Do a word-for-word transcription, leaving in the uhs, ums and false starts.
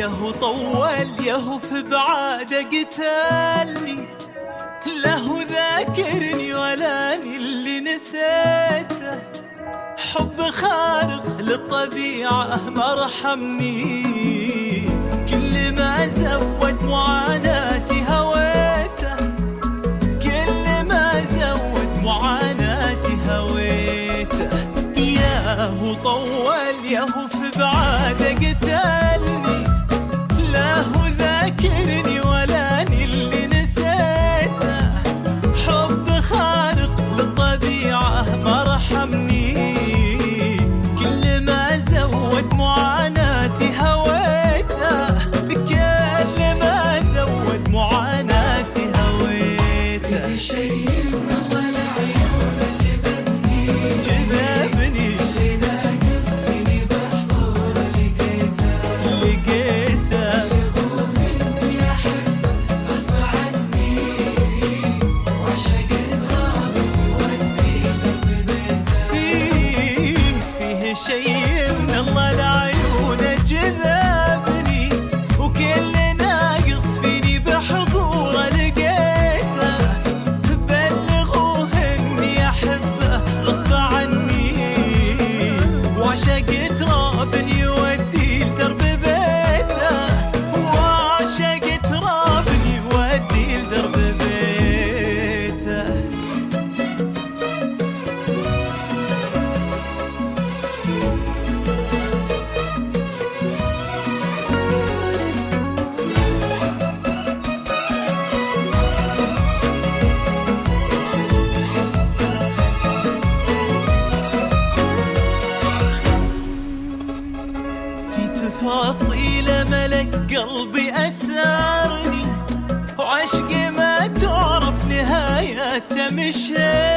يهو طول يهو في بعاده قتلني، له ذاكرني ولاني اللي نسيته، حب خارق للطبيعة ما رحمني، كل ما زود معاناتي هويته، كل ما زود معاناتي هويته. ياهو طول ياهو في بعاده قتلني، له ذاكرني ولاني اللي نسيته، حب خارق للطبيعة ما رحمني، كل ما زود معاناتي هويته، كل ما زود معاناتي هويته. في شيء من أول عيونه جذبني جذبني اللي ناقص فيني بحضوره لقيته، لقيته يغوم إني أحبه غصب عني، وعشقت رابي وديته ببيته. فيه فيه شيء من الله لعيونه جذبني، وكل ناقص فيني بحضوره لقيته، بلغوه اني احبه غصب عني، وعشقت راب يودي لدرب بيته، وعشقت راب يودي لدرب بيته. في تفاصيل ملك قلبي أسرني، وعشقي ما تعرف نهايته مشي،